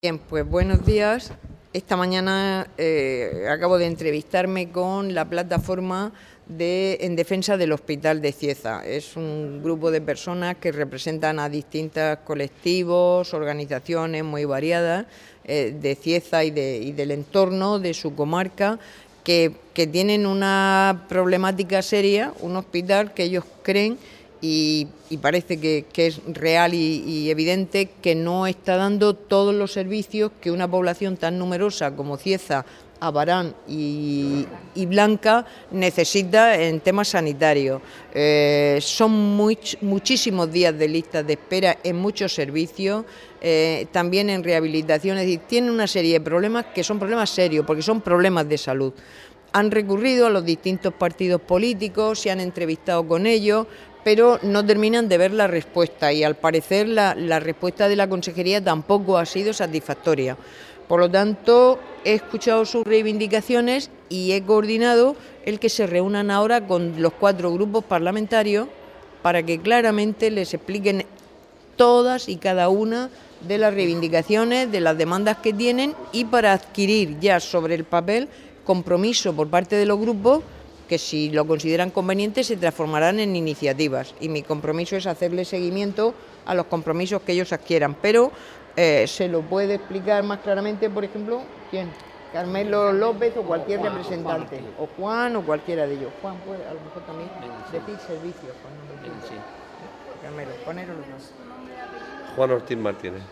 Bien, pues buenos días. Esta mañana acabo de entrevistarme con la plataforma en defensa del Hospital de Cieza. Es un grupo de personas que representan a distintos colectivos, organizaciones muy variadas de Cieza y del entorno de su comarca, que tienen una problemática seria, un hospital que ellos creen y parece que es real y evidente que no está dando todos los servicios que una población tan numerosa como Cieza, Abarán y Blanca necesita en temas sanitarios. Son muchísimos días de listas de espera en muchos servicios, también en rehabilitación, es decir, tienen una serie de problemas que son problemas serios, porque son problemas de salud. Han recurrido a los distintos partidos políticos, se han entrevistado con ellos, pero no terminan de ver la respuesta y al parecer la respuesta de la Consejería tampoco ha sido satisfactoria. Por lo tanto, he escuchado sus reivindicaciones y he coordinado el que se reúnan ahora con los 4 grupos parlamentarios para que claramente les expliquen todas y cada una de las reivindicaciones, de las demandas que tienen y para adquirir ya sobre el papel compromiso por parte de los grupos que si lo consideran conveniente se transformarán en iniciativas y mi compromiso es hacerle seguimiento a los compromisos que ellos adquieran, pero se lo puede explicar más claramente, por ejemplo, ¿quién? Carmelo López o cualquier representante, o Juan o cualquiera de ellos. Juan puede a lo mejor también decir servicios. Carmelo, poneros los dos. Juan Ortiz Martínez.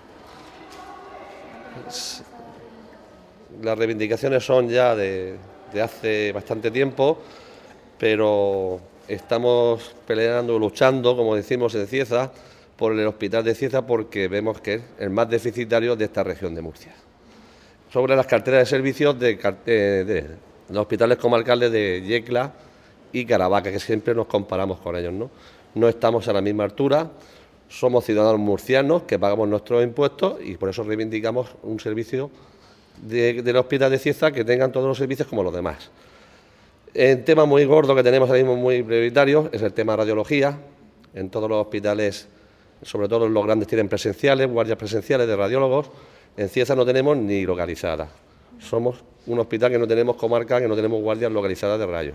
Las reivindicaciones son ya de hace bastante tiempo, pero estamos peleando, luchando, como decimos en Cieza, por el Hospital de Cieza porque vemos que es el más deficitario de esta región de Murcia. Sobre las carteras de servicios de los hospitales comarcales de Yecla y Caravaca, que siempre nos comparamos con ellos, ¿no? No estamos a la misma altura, somos ciudadanos murcianos que pagamos nuestros impuestos y por eso reivindicamos un servicio del Hospital de Cieza que tengan todos los servicios como los demás. El tema muy gordo que tenemos ahora mismo, muy prioritario, es el tema de radiología. En todos los hospitales, sobre todo los grandes, tienen presenciales, guardias presenciales de radiólogos. En Cieza no tenemos ni localizadas. Somos un hospital que no tenemos comarca, que no tenemos guardias localizadas de rayos.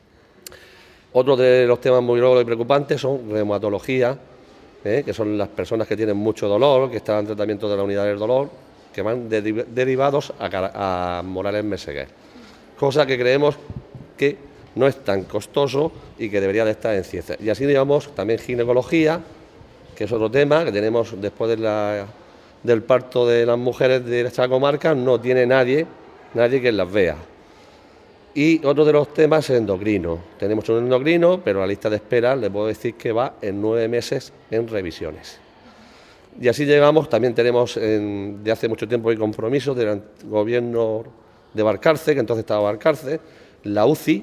Otro de los temas muy gordos y preocupantes son reumatología, que son las personas que tienen mucho dolor, que están en tratamiento de la unidad del dolor, que van derivados a Morales Meseguer, cosa que creemos que no es tan costoso y que debería de estar en Cieza. Y así llevamos también ginecología, que es otro tema que tenemos después del parto de las mujeres de esta comarca, no tiene nadie que las vea. Y otro de los temas es endocrino. Tenemos un endocrino, pero la lista de espera le puedo decir que va en 9 meses en revisiones. Y así llegamos, también tenemos de hace mucho tiempo el compromiso del gobierno de Valcarce, que entonces estaba Valcarce, la UCI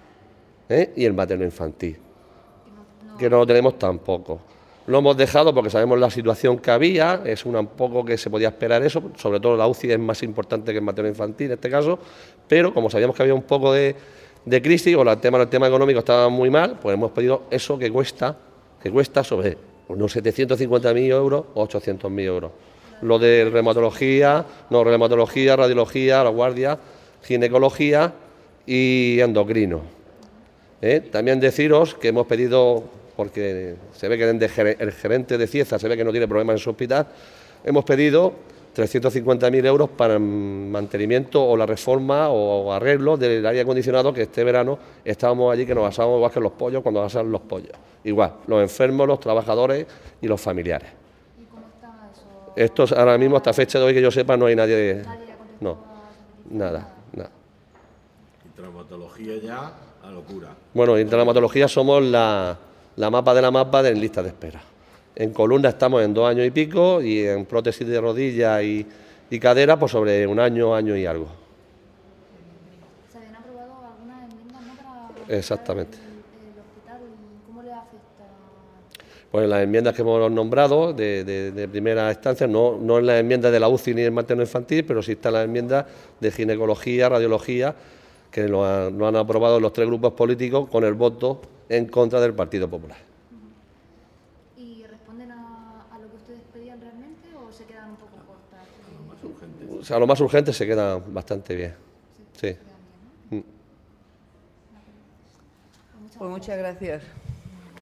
y el materno infantil, que no lo tenemos tampoco. Lo hemos dejado porque sabemos la situación que había, es un poco que se podía esperar eso, sobre todo la UCI es más importante que el materno infantil en este caso, pero como sabíamos que había un poco de crisis o el tema económico estaba muy mal, pues hemos pedido eso que cuesta sobre unos 750.000 euros o 800.000 euros. Lo de reumatología, radiología, la guardia, ginecología y endocrino. También deciros que hemos pedido, porque se ve que el gerente de Cieza se ve que no tiene problemas en su hospital, hemos pedido 350.000 euros para el mantenimiento o la reforma o arreglo del aire acondicionado, que este verano estábamos allí que nos asábamos igual que los pollos cuando asan los pollos. Igual, los enfermos, los trabajadores y los familiares. ¿Y cómo está eso? Estos ahora mismo, hasta fecha de hoy que yo sepa, no hay nadie. No, nada. Y traumatología ya, a locura. Bueno, en traumatología somos la mapa de lista de espera. En columna estamos en 2 años y pico y en prótesis de rodilla y cadera pues sobre 1 año, año y algo. ¿Se habían aprobado algunas enmiendas, no, para Exactamente. el hospital? ¿Cómo le afecta? Pues las enmiendas que hemos nombrado de primera instancia, no en las enmiendas de la UCI ni del materno infantil, pero sí están las enmiendas de ginecología, radiología, que lo han aprobado los 3 grupos políticos con el voto en contra del Partido Popular. ¿Y responden a lo que ustedes pedían realmente o se quedan un poco cortas? urgentes. O sea, los más urgentes se quedan bastante bien. Sí. Pues muchas gracias.